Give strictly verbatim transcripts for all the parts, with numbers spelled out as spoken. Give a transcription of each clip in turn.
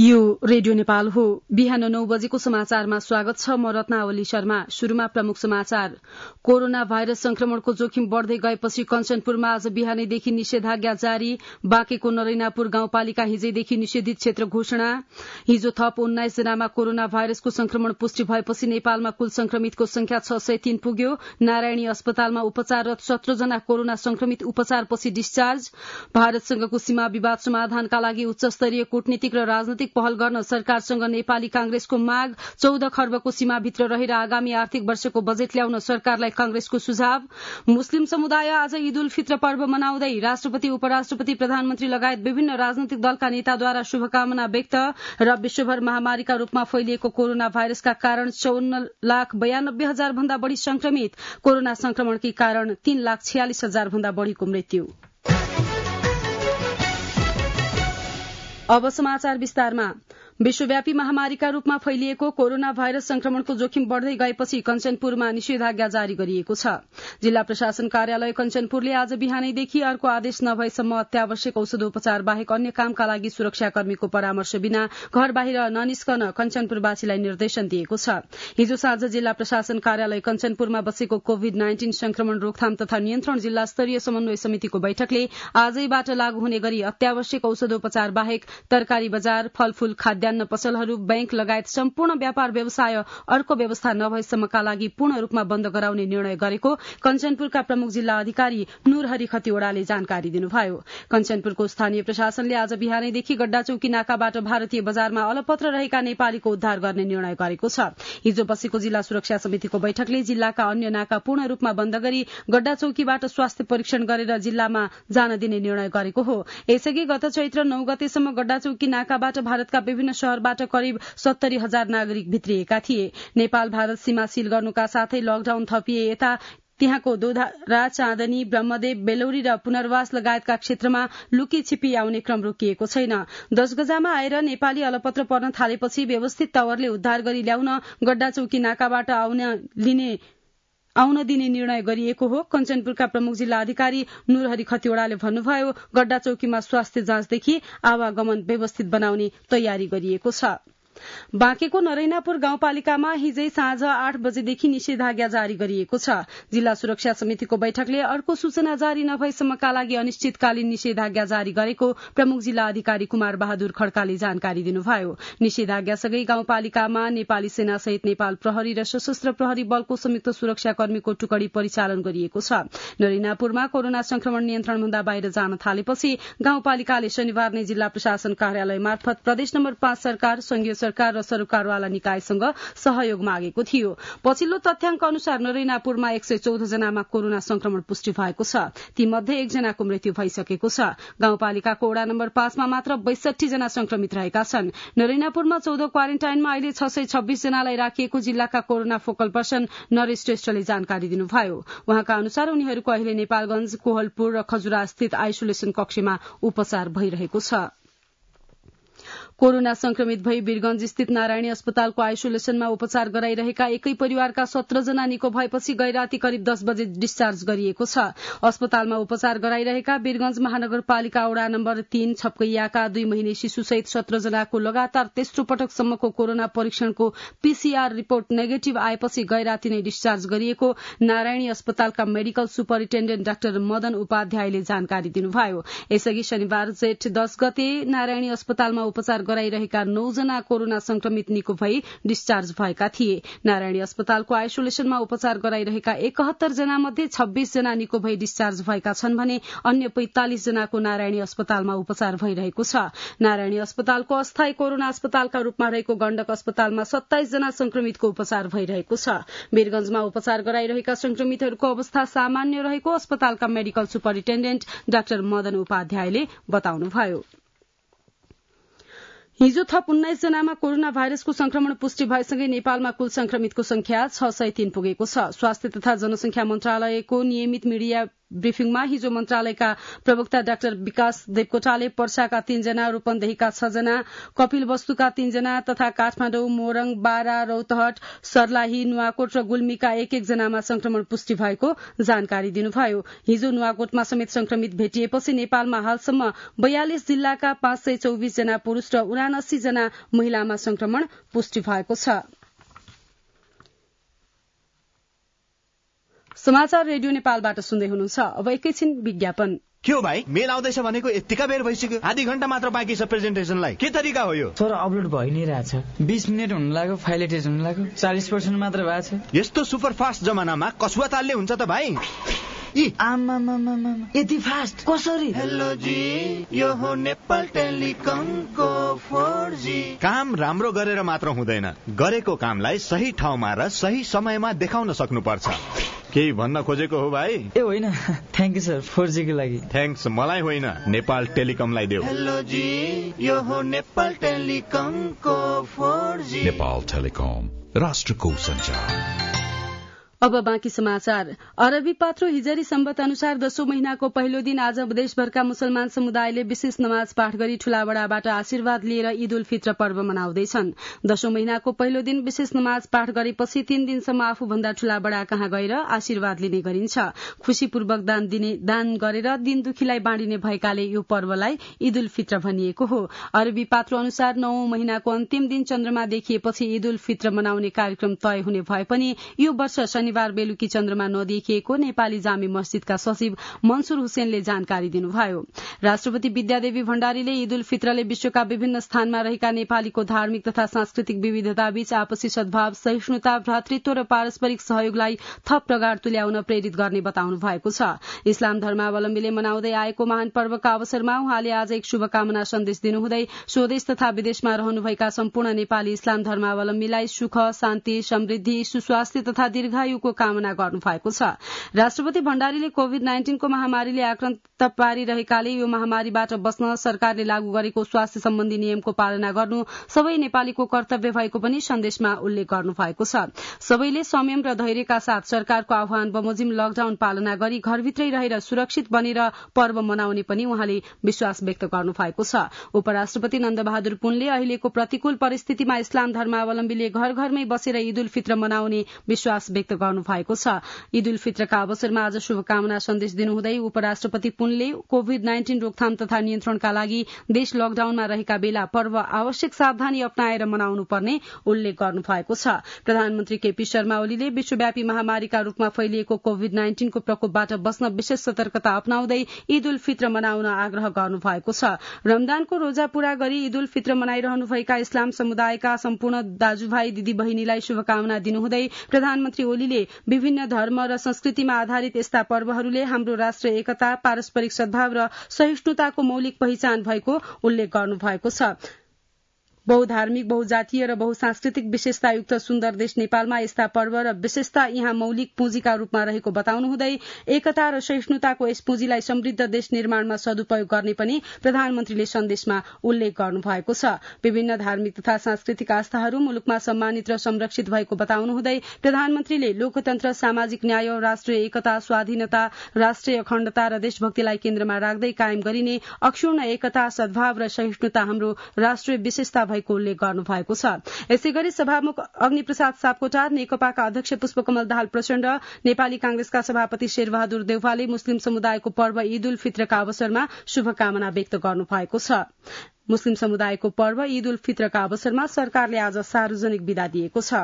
यो रेडियो नेपाल हो। बिहान नौ बजेको समाचारमा स्वागत छ। म रत्नावली शर्मा। शुरूमा प्रमुख समाचार। कोरोना भाइरस संक्रमणको जोखिम बढ़दै गएपछि कञ्चनपुरमा आज बिहानैदेखि निषेधाज्ञा जारी। बाँकेको नरैनापुर गाउँपालिका हिजैदेखि निषेधित क्षेत्र घोषणा। हिजो थप उन्नाइस जनामा कोरोना भाइरसको संक्रमण पुष्टि भएपछि नेपालमा कुल संक्रमितको संख्या छ सय तीन पुग्यो। नारायणी अस्पतालमा उपचाररत सत्र जना कोरोना संक्रमित उपचारपछि डिस्चार्ज। भारतसँगको सीमा विवाद समाधानका लागि उच्चस्तरीय कूटनीतिक र राजनैतिक पहल गर्न सरकारसँग नेपाली कांग्रेसको माग। चौध खर्बको सीमाभित्र रहेर आगामी आर्थिक वर्षको बजेट ल्याउन सरकारलाई कांग्रेसको सुझाव। मुस्लिम समुदाय आज ईद उल फित्र पर्व मनाउँदै राष्ट्रपति, उपराष्ट्रपति, प्रधानमन्त्री लगायत विभिन्न राजनैतिक दलका नेताद्वारा शुभकामना व्यक्त। र विश्वभर महामारीका रूपमा फैलिएको कोरोना भाइरसका कारण चौन्न लाख बयानब्बे हजार भन्दा बढ़ी संक्रमित। कोरोना संक्रमणकै कारण तीन लाख छयालिस हजार भन्दा बढ़ीको मृत्यु। अब समाचार विस्तारमा। विश्वव्यापी महामारीका रूपमा फैलिएको कोरोना भाइरस संक्रमणको जोखिम बढ़दै गएपछि कञ्चनपुरमा निषेधाज्ञा जारी गरिएको छ। जिल्ला प्रशासन कार्यालय कञ्चनपुरले आज बिहानैदेखि अर्को आदेश नभएसम्म अत्यावश्यक औषधोपचार बाहेक अन्य कामका लागि सुरक्षाकर्मीको परामर्श बिना घर बाहिर ननिस्कन कञ्चनपुरवासीलाई निर्देशन दिएको छ। हिजो साँझ जिल्ला प्रशासन कार्यालय कञ्चनपुरमा बसेको कोविड नाइन्टीन संक्रमण रोकथाम तथा नियन्त्रण जिल्ला स्तरीय समन्वय समितिको बैठकले आजैबाट लागू हुने गरी अत्यावश्यक औषधोपचार बाहेक तरकारी बजार, फलफूल, खाद्यान्न पसलहरू, बैंक लगायत सम्पूर्ण व्यापार व्यवसाय अर्को व्यवस्था नभएसम्मका लागि पूर्ण रूपमा बन्द गराउने निर्णय गरेको कञ्चनपुरका प्रमुख जिल्ला अधिकारी नूरहरि खतिवड़ाले जानकारी दिनुभयो। कञ्चनपुरको स्थानीय प्रशासनले आज बिहानैदेखि गड्डाचौकी नाकाबाट भारतीय बजारमा अलपत्र रहेका नेपालीको उद्धार गर्ने निर्णय गरेको छ। हिजो बसेको जिल्ला सुरक्षा समितिको बैठकले जिल्लाका अन्य नाका पूर्ण रूपमा बन्द गरी गड्डाचौकीबाट स्वास्थ्य परीक्षण गरेर जिल्लामा जान दिने निर्णय गरेको हो। यसअघि गत चैत्र नौ गतेसम्म गड्डाचौकी नाकाबाट भारतका विभिन्न शहरबाट करिब सत्तरी हजार नागरिक भित्रिएका थिए। नेपाल भारत सीमा सील गर्नुका साथै लकडाउन थपिए यता त्यहाँको दोधरा, चाँदनी, ब्रह्मदेव, बेलौरी र पुनर्वास लगायतका क्षेत्रमा लुकी छिपी आउने क्रम रोकिएको छैन। दश गजामा आएर नेपाली अलपत्र पर्न थालेपछि व्यवस्थित तवरले उद्धार गरी ल्याउन गड्डाचौकी नाकाबाट आउन लिने आउन दिने निर्णय गरिएको हो। कञ्चनपुरका प्रमुख जिल्ला अधिकारी नूरहरि खतिवड़ाले भन्नुभयो, गड्डाचौकीमा स्वास्थ्य जाँचदेखि आवागमन व्यवस्थित बनाउने तयारी गरिएको छ। बाँकेको नरैनापुर गाउँपालिकामा हिजै साँझ आठ बजेदेखि निषेधाज्ञा जारी गरिएको छ। जिल्ला सुरक्षा समितिको बैठकले अर्को सूचना जारी नभएसम्मका लागि अनिश्चितकालीन निषेधाज्ञा जारी गरेको प्रमुख जिल्ला अधिकारी कुमार बहादुर खड्काले जानकारी दिनुभयो। निषेधाज्ञासँगै गाउँपालिकामा नेपाली सेना सहित नेपाल प्रहरी र सशस्त्र प्रहरी बलको संयुक्त सुरक्षाकर्मीको टुकडी परिचालन गरिएको छ। नरैनापुरमा कोरोना संक्रमण नियन्त्रणभन्दा बाहिर जान थालेपछि गाउँपालिकाले शनिबार नै जिल्ला प्रशासन कार्यालय मार्फत प्रदेश नम्बर पाँच सरकार, संघीय सरकार र सरकारवाला निकायसँग सहयोग मागेको थियो। पछिल्लो तथ्याङ्क अनुसार नरैनापुरमा एक सय चौध जनामा कोरोना संक्रमण पुष्टि भएको छ। तीमध्ये एकजनाको मृत्यु भइसकेको छ। गाउँपालिकाको वडा नम्बर पाँचमा मात्र बैसठी जना संक्रमित रहेका छन्। नरैनापुरमा चौध क्वारेन्टाइनमा अहिले छ सय छब्बीस जनालाई राखिएको जिल्लाका कोरोना फोकल पर्सन नरेश श्रेष्ठले जानकारी दिनुभयो। उहाँका अनुसार उनीहरूको अहिले नेपालगंज, कोहलपुर र खजुरा स्थित आइसोलेसन कक्षमा उपचार भइरहेको छ। कोरोना संक्रमित भई वीरगंज स्थित नारायणी अस्पतालको आइसोलेसनमा उपचार गराइरहेका एकै परिवारका सत्र जना निको भएपछि गैराती करिब दस बजे डिस्चार्ज गरिएको छ। अस्पतालमा उपचार गराइरहेका वीरगंज महानगरपालिका वडा नम्बर तीन छपकैयाका दुई महिने शिशुसहित सत्र जनाको लगातार तेस्रो पटकसम्मको कोरोना परीक्षणको पीसीआर रिपोर्ट नेगेटिभ आएपछि गैराती नै डिस्चार्ज गरिएको नारायणी अस्पतालका मेडिकल सुपरिन्टेण्डेन्ट डाक्टर मदन उपाध्यायले जानकारी दिनुभयो। यसअघि शनिबार जेठ दस गते नारायणी अस्पतालमा उपचार गराइरहेका नौ जना कोरोना संक्रमित निको भई डिस्चार्ज भएका थिए। नारायणी अस्पतालको आइसोलेसनमा उपचार गराइरहेका एकहत्तर जना मध्ये छब्बीस जना निको भई डिस्चार्ज भएका छन् भने अन्य पैंतालिस जनाको नारायणी अस्पतालमा उपचार भइरहेको छ। नारायणी अस्पतालको अस्थायी कोरोना अस्पतालका रूपमा रहेको गण्डक अस्पतालमा सत्ताइस जना संक्रमितको उपचार भइरहेको छ। वीरगंजमा उपचार गराइरहेका संक्रमितहरूको अवस्था सामान्य रहेको अस्पतालका मेडिकल सुपरिन्टेण्डेन्ट डाक्टर मदन उपाध्यायले बताउनुभयो। हिजो थप उन्नाइस जनामा कोरोना भाइरसको संक्रमण पुष्टि भएसँगै नेपालमा कुल संक्रमितको संख्या छ सय तीन पुगेको छ। स्वास्थ्य तथा जनसंख्या मन्त्रालयको नियमित मिडिया ब्रिफिङमा हिजो मन्त्रालयका प्रवक्ता डाक्टर विकास देवकोटाले पर्साका तीनजना, रूपन्देहीका छजना, कपिलवस्तुका तीनजना तथा काठमाडौँ, मोरङ, बारा, रौतहट, सर्लाही, नुवाकोट र गुल्मीका एक एक जनामा संक्रमण पुष्टि भएको जानकारी दिनुभयो। हिजो नुवाकोटमा समेत संक्रमित भेटिएपछि नेपालमा हालसम्म बयालिस जिल्लाका पाँच सय चौबिस जना पुरूष र उनासी जना महिलामा संक्रमण पुष्टि भएको छ। समाचार रेडियो नेपालबाट सुन्दै हुनुहुन्छ। अब एकैछिन विज्ञापन। के हो भाइ, मेल आउँदैछ भनेको यतिका बेर भइसक्यो, आधी घण्टा मात्र बाँकी छ प्रेजेन्टेसनलाई। के तरिका हो यो? सर अपलोड भइ नै रहेछ, बीस मिनट हुन लाग्यो, फाइल एटेच हुन लाग्यो, चालीस पर्सेन्ट मात्र भएको छ। यस्तो सुपर फास्ट जमानामा कसुवा तालले हुन्छ त भाइ? यति फास्ट कसरी? हेलो जी, यो हो नेपाल टेलिकमको फोर जी। काम राम्रो गरेर मात्र हुँदैन, गरेको कामलाई सही ठाउँमा र सही समयमा देखाउन सक्नुपर्छ। केही भन्न खोजेको हो भाइ? ए होइन, thank you sir, four G को लागि। थ्याङ्क्स मलाई होइन, नेपाल टेलिकमलाई देऊ। हेलो जी, यो हो नेपाल टेलिकमको फोर जी। नेपाल टेलिकम, राष्ट्रको सञ्चार। अब बाँकी समाचार। अरबी पात्रो हिजरी सम्बत अनुसार दशौं महीनाको पहिलो दिन आज देशभरका मुसलमान समुदायले विशेष नमाज पाठ गरी ठूला बडाबाट आशीर्वाद लिएर ईद उल फित्र पर्व मनाउँदैछन्। दशौं महीनाको पहिलो दिन विशेष नमाज पाठ गरेपछि तीन दिनसम्म आफूभन्दा ठूला बडा कहाँ गएर आशीर्वाद लिने गरिन्छ। खुशीपूर्वक दान दिने दान गरेर दिन दुखीलाई बाँडिने भएकाले यो पर्वलाई ईद उल फित्र भनिएको हो। अरबी पात्रो अनुसार नौं महीनाको अन्तिम दिन चन्द्रमा देखिएपछि ईद उल फित्र मनाउने कार्यक्रम तय हुने भए पनि यो वर्ष शनिबार बेलुकी चन्द्रमा नदेखिएको नेपाली जामी मस्जिदका सचिव मन्सुर हुसेनले जानकारी दिनुभयो। राष्ट्रपति विद्यादेवी भण्डारीले ईद उल फित्रले विश्वका विभिन्न स्थानमा रहेका नेपालीको धार्मिक तथा सांस्कृतिक विविधताबीच आपसी सद्भाव, सहिष्णुता, भ्रातृत्व र पारस्परिक सहयोगलाई थप प्रगाढ़ तुल्याउन प्रेरित गर्ने बताउनु भएको छ। इस्लाम धर्मावलम्बीले मनाउँदै आएको महान पर्वका अवसरमा उहाँले आज एक शुभकामना सन्देश दिनुहुँदै स्वदेश तथा विदेशमा रहनुभएका सम्पूर्ण नेपाली इस्लाम धर्मावलम्बीलाई सुख, शान्ति, समृद्धि, सुस्वास्थ्य तथा दीर्घायुको कामना गर्नु भएको छ। राष्ट्रपति भण्डारीले कोविड नाइन्टीनको महामारीले आक्रान्त पारिरहेकाले यो महामारीबाट बस्न सरकारले लागू गरेको स्वास्थ्य सम्बन्धी नियमको पालना गर्नु सबै नेपालीको कर्तव्य भएको पनि सन्देशमा उल्लेख गर्नु भएको छ। सबैले संयम र धैर्यका साथ सरकारको आह्वान बमोजिम लकडाउन पालना गरी घरभित्रै रहेर सुरक्षित बनेर पर्व मनाउने पनि उहाँले विश्वास व्यक्त गर्नु भएको छ। उपराष्ट्रपति नन्दबहादुर पुनले अहिलेको प्रतिकूल परिस्थितिमा इस्लाम धर्मावलम्बीले घर घरमै बसेर ईद उल फित्र मनाउने विश्वास व्यक्त गर्नु भएको छ। ईद उल फित्रका अवसरमा आज शुभकामना सन्देश दिनुहुँदै उपराष्ट्रपति पुनले कोविड नाइन्टीन रोकथाम तथा नियन्त्रणका लागि देश लकडाउनमा रहेका बेला पर्व आवश्यक सावधानी अपनाएर मनाउनु पर्ने उल्लेख गर्नु भएको छ। प्रधानमन्त्री केपी शर्मा ओलीले विश्वव्यापी महामारीका रूपमा फैलिएको कोविड नाइन्टीनको प्रकोपबाट बस्न विशेष सतर्कता अपनाउँदै ईद उल फित्र मनाउन आग्रह गर्नु भएको छ। रमजानको रोजा पूरा गरी ईद उल फित्र मनाइरहनुभएका इस्लाम समुदायका सम्पूर्ण दाजुभाइ दिदी बहिनीलाई शुभकामना दिनुहुँदै प्रधानमन्त्री ओलीले विभिन्न धर्म र संस्कृतिमा आधारित यस्ता पर्वहरूले हाम्रो राष्ट्र एकता, पारस्परिक सद्भाव र सहिष्णुताको मौलिक पहिचान भएको उल्लेख गर्नु भएको छ। बहुधार्मिक, बहुजातीय र बहुसांस्कृतिक विशेषतायुक्त सुन्दर देश नेपालमा यस्ता पर्व र विशेषता यहाँ मौलिक पुँजीका रूपमा रहेको बताउनुहुँदै एकता र सहिष्णुताको यस पुँजीलाई समृद्ध देश निर्माणमा सदुपयोग गर्ने पनि प्रधानमन्त्रीले सन्देशमा उल्लेख गर्नु भएको छ। विभिन्न धार्मिक तथा सांस्कृतिक आस्थाहरू मुलुकमा सम्मानित र संरक्षित भएको बताउनुहुँदै प्रधानमन्त्रीले लोकतन्त्र, सामाजिक न्याय, राष्ट्रिय एकता, स्वाधीनता, राष्ट्रिय अखण्डता र देशभक्तिलाई केन्द्रमा राख्दै कायम गरिने अक्षुण्ण एकता, सद्भाव र सहिष्णुता हाम्रो राष्ट्रिय विशेषता भएको उल्लेख गर्नु भएको छ। यसै गरी सभामुख अग्निप्रसाद सापकोटा, नेकपाका अध्यक्ष पुष्पकमल दाहाल प्रचण्ड, नेपाली कांग्रेसका सभापति शेरबहादुर देउवाले मुस्लिम समुदायको पर्व ईद उल फित्रका अवसरमा शुभकामना व्यक्त गर्नु भएको छ। मुस्लिम समुदायको पर्व ईद उल फित्रका अवसरमा सरकारले आज सार्वजनिक विदा दिएको छ।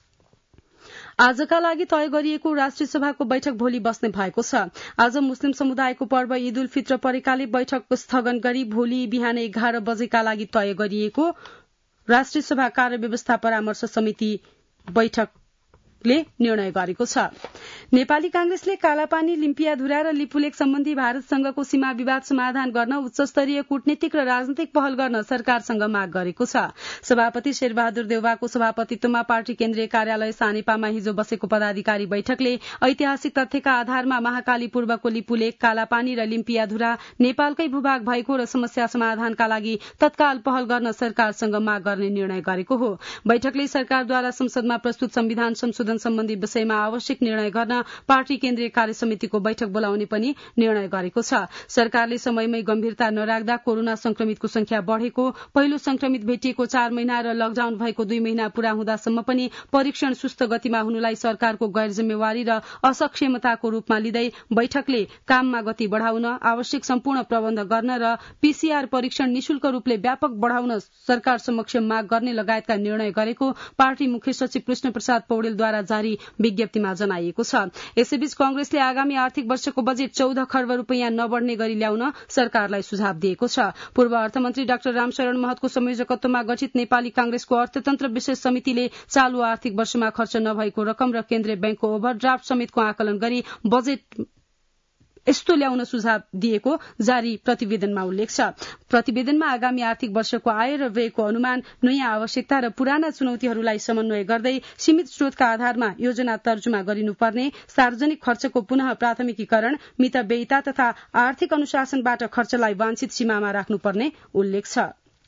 आजका लागि तय गरिएको राष्ट्रिय सभाको बैठक भोलि बस्ने भएको छ। आज मुस्लिम समुदायको पर्व ईद उल फित्र परेकाले बैठक स्थगन गरी भोलि बिहान एघार बजेका लागि तय गरिएको राष्ट्रिय सभा कार्यव्यवस्था परामर्श समिति बैठकले निर्णय गरेको छ। नेपाली कांग्रेसले कालापानी, लिम्पियाधुरा र लिपुलेक सम्बन्धी भारतसँगको सीमा विवाद समाधान गर्न उच्चस्तरीय कूटनीतिक र राजनैतिक पहल गर्न सरकारसँग माग गरेको छ। सभापति शेरबहादुर देउवाको सभापतित्वमा पार्टी केन्द्रीय कार्यालय सानेपामा हिजो बसेको पदाधिकारी बैठकले ऐतिहासिक तथ्यका आधारमा महाकाली पूर्वको लिपुलेक, कालापानी र लिम्पियाधुरा नेपालकै भूभाग भएको र समस्या समाधानका लागि तत्काल पहल गर्न सरकारसँग माग गर्ने निर्णय गरेको हो। बैठकले सरकारद्वारा संसदमा प्रस्तुत संविधान संशोधन सम्बन्धी विषयमा आवश्यक निर्णय गर्न पार्टी केन्द्रीय कार्य समितिको बैठक बोलाउने पनि निर्णय गरेको छ। सरकारले समयमै गम्भीरता नराख्दा कोरोना संक्रमितको संख्या बढ़ेको, पहिलो संक्रमित भेटिएको चार महिना र लकडाउन भएको दुई महिना पूरा हुँदासम्म पनि परीक्षण सुस्त गतिमा हुनुलाई सरकारको गैर जिम्मेवारी र असक्षमताको रूपमा लिँदै बैठकले काममा गति बढ़ाउन, आवश्यक सम्पूर्ण प्रबन्ध गर्न र पीसीआर परीक्षण निशुल्क रूपले व्यापक बढ़ाउन सरकार समक्ष माग गर्ने लगायतका निर्णय गरेको पार्टी मुख्य सचिव कृष्ण प्रसाद पौडेलद्वारा जारी विज्ञप्तिमा जनाइएको छ। यसैबीच कांग्रेसले आगामी आर्थिक वर्षको बजेट चौध खर्ब रूपियाँ नबढ़ने गरी ल्याउन सरकारलाई सुझाव दिएको छ। पूर्व अर्थमन्त्री डाक्टर रामशरण महतको संयोजकत्वमा गठित नेपाली कांग्रेसको अर्थतन्त्र विशेष समितिले चालू आर्थिक वर्षमा खर्च नभएको रकम र केन्द्रीय बैंकको ओभरड्राफ्ट समेतको आकलन गरी बजेट यस्तो ल्याउन सुझाव दिएको जारी प्रतिवेदनमा उल्लेख छ। प्रतिवेदनमा आगामी आर्थिक वर्षको आय र व्ययको अनुमान, नयाँ आवश्यकता र पुराना चुनौतीहरूलाई समन्वय गर्दै सीमित स्रोतका आधारमा योजना तर्जुमा गरिनुपर्ने, सार्वजनिक खर्चको पुनः प्राथमिकीकरण, मितव्ययिता तथा आर्थिक अनुशासनबाट खर्चलाई वाञ्छित सीमामा राख्नुपर्ने उल्लेख छ।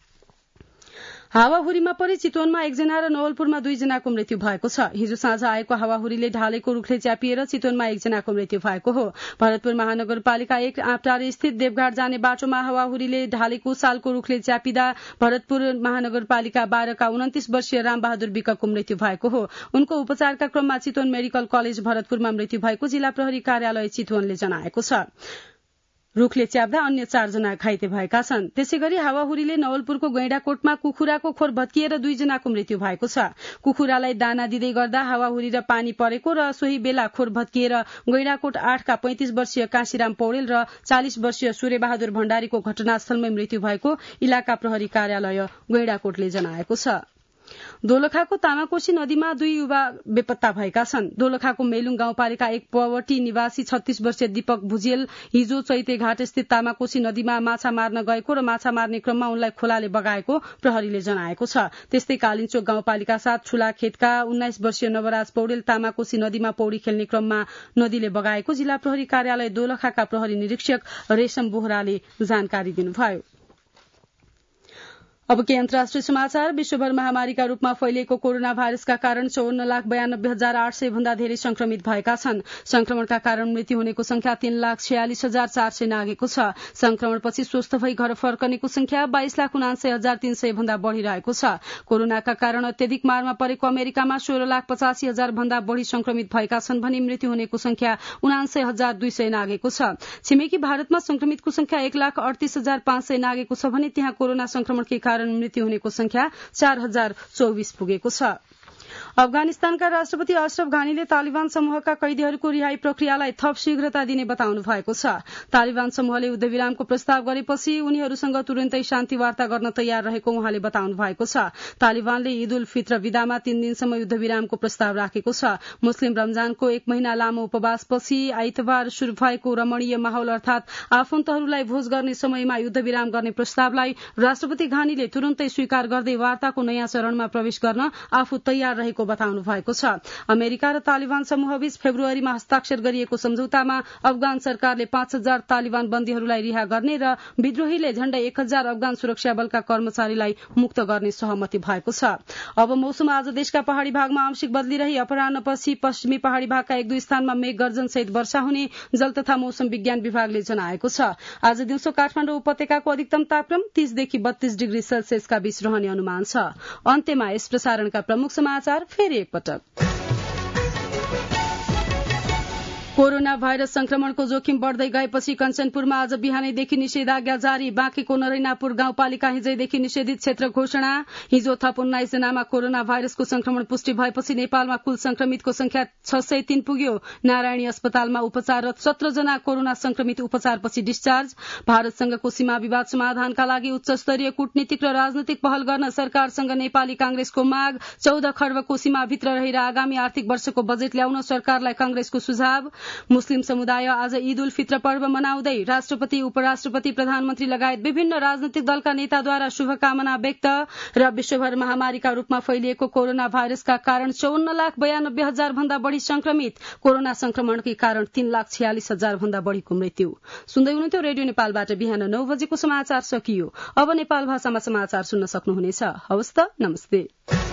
हावाहुरीमा परि चितवनमा एकजना र नवलपुरमा दुईजनाको मृत्यु भएको छ। हिजो साँझ आएको हावाहुरीले ढालेको रूखले च्यापिएर चितवनमा एकजनाको मृत्यु भएको हो। भरतपुर महानगरपालिका एक आँपटारी स्थित देवघाट जाने बाटोमा हावाहुरीले ढालेको सालको रूखले च्यापिँदा भरतपुर महानगरपालिका बाह्रका उन्तिस वर्षीय रामबहादुर विकको मृत्यु भएको हो। उनको उपचारका क्रममा चितवन मेडिकल कलेज भरतपुरमा मृत्यु भएको जिल्ला प्रहरी कार्यालय चितवनले जनाएको छ। रूखले च्याप्दा अन्य चारजना घाइते भएका छन्। त्यसै गरी हावाहुरीले नवलपुरको गैंडाकोटमा कुखुराको खोर भत्किएर दुईजनाको मृत्यु भएको छ। कुखुरालाई दाना दिँदै गर्दा हावाहुरी र पानी परेको र सोही बेला खोर भत्किएर गैंडाकोट आठका पैंतिस वर्षीय काशीराम पौडेल र चालिस वर्षीय सूर्यबहादुर भण्डारीको घटनास्थलमै मृत्यु भएको इलाका प्रहरी कार्यालय गैंडाकोटले जनाएको छ। दोलखाको तामाकोशी नदीमा दुई युवा बेपत्ता भएका छन्। दोलखाको मेलुङ गाउँपालिका एक पवटी निवासी छत्तीस वर्षीय दीपक भुजेल हिजो चैते घाट स्थित तामाकोशी नदीमा माछा मार्न गएको र माछा मार्ने क्रममा उनलाई खोलाले बगाएको प्रहरीले जनाएको छ। त्यस्तै कालिन्चोक गाउँपालिका सात ठूलाखेतका उन्नाइस वर्षीय नवराज पौडेल तामाकोशी नदीमा पौडी खेल्ने क्रममा नदीले बगाएको जिल्ला प्रहरी कार्यालय दोलखाका प्रहरी निरीक्षक रेशम बोहराले जानकारी दिनुभयो। अब के अन्तर्राष्ट्रिय समाचार। विश्वभर महामारीका रूपमा फैलिएको कोरोना भाइरसका कारण चौवन्न लाख बयानब्बे हजार आठ सय भन्दा धेरै संक्रमित भएका छन्। संक्रमणका कारण मृत्यु हुनेको संख्या तीन लाख छयालिस हजार चार सय नागेको छ। संक्रमणपछि स्वस्थ भई घर फर्कनेको संख्या बाइस लाख उनान्सय हजार तीन सय भन्दा बढ़िरहेको छ। कोरोनाका कारण अत्यधिक मारमा परेको अमेरिकामा सोह्र लाख पचासी हजार भन्दा बढ़ी संक्रमित भएका छन् भने मृत्यु हुनेको संख्या उनान्सय हजार दुई सय नागेको छ। छिमेकी भारतमा संक्रमितको संख्या एक लाख अडतीस हजार पाँच सय नागेको छ भने त्यहाँ कोरोना संक्रमणकै कारण मृत्यु हुनेको संख्या चार हजार चौबिस पुगेको छ। अफगानिस्तानका राष्ट्रपति अशरफ घानीले तालिबान समूहका कैदीहरूको रिहाई प्रक्रियालाई थप शीघ्रता दिने बताउनु भएको छ। तालिबान समूहले युद्धविरामको प्रस्ताव गरेपछि उनीहरूसँग तुरन्तै शान्ति वार्ता गर्न तयार रहेको उहाँले बताउनु भएको छ। तालिबानले ईद उल फित्र विदामा तीन दिनसम्म युद्धविरामको प्रस्ताव राखेको छ। मुस्लिम रमजानको एक महिना लामो उपवासपछि आइतबार शुरू भएको रमणीय माहौल अर्थात आफन्तहरूलाई भोज गर्ने समयमा युद्धविराम गर्ने प्रस्तावलाई राष्ट्रपति घानीले तुरन्तै स्वीकार गर्दै वार्ताको नयाँ चरणमा प्रवेश गर्न आफू तयार रहेको बताउनु भएको छ। अमेरिका र तालिबान समूहबीच फेब्रुअरीमा हस्ताक्षर गरिएको सम्झौतामा अफगान सरकारले पाँच हजार तालिबान बन्दीहरूलाई रिहा गर्ने र विद्रोहीले झण्डै एक हजार अफगान सुरक्षा बलका कर्मचारीलाई मुक्त गर्ने सहमति भएको छ। अब मौसम। आज देशका पहाड़ी भागमा आंशिक बदली रही अपराह्नपछि पश्चिमी पहाड़ी भागका एक दुई स्थानमा मेघ गर्जन सहित वर्षा हुने जल तथा मौसम विज्ञान विभागले जनाएको छ। आज दिउँसो काठमाडौँ उपत्यकाको अधिकतम तापक्रम तीसदेखि बत्तीस डिग्री सेल्सियसका बीच रहने अनुमान छ। अन्त्यमा यस प्रसारणका प्रमुख समाचार फेरि एकपटक। कोरोना भाइरस संक्रमणको जोखिम बढ़दै गएपछि कञ्चनपुरमा आज बिहानैदेखि निषेधाज्ञा जारी। बाँकेको नरैनापुर गाउँपालिका हिजैदेखि निषेधित क्षेत्र घोषणा। हिजो थप उन्नाइस जनामा कोरोना भाइरसको संक्रमण पुष्टि भएपछि नेपालमा कुल संक्रमितको संख्या छ सय तीन पुग्यो। नारायणी अस्पतालमा उपचाररत सत्र जना कोरोना संक्रमित उपचारपछि डिस्चार्ज। भारतसँगको सीमा विवाद समाधानका लागि उच्च स्तरीय कूटनीतिक र राजनैतिक पहल गर्न सरकारसँग नेपाली कांग्रेसको माग। चौध खर्बको सीमाभित्र रहेर आगामी आर्थिक वर्षको बजेट ल्याउन सरकारलाई कांग्रेसको सुझाव। मुस्लिम समुदाय आज ईद उल फित्र पर्व मनाउँदै राष्ट्रपति उपराष्ट्रपति प्रधानमन्त्री लगायत विभिन्न राजनैतिक दलका नेताद्वारा शुभकामना व्यक्त। र विश्वभर महामारीका रूपमा फैलिएको कोरोना भाइरसका कारण चौवन्न लाख बयानब्बे हजार भन्दा बढ़ी संक्रमित। कोरोना संक्रमणकै कारण तीन लाख छयालिस हजार भन्दा बढ़ीको मृत्यु। सुन्दै हुनुहुन्थ्यो रेडियो नेपालबाट बिहान नौ बजेको समाचार सकियो। अब नेपाल भाषामा समाचार सुन्न सक्नुहुनेछ। हवस् त, नमस्ते।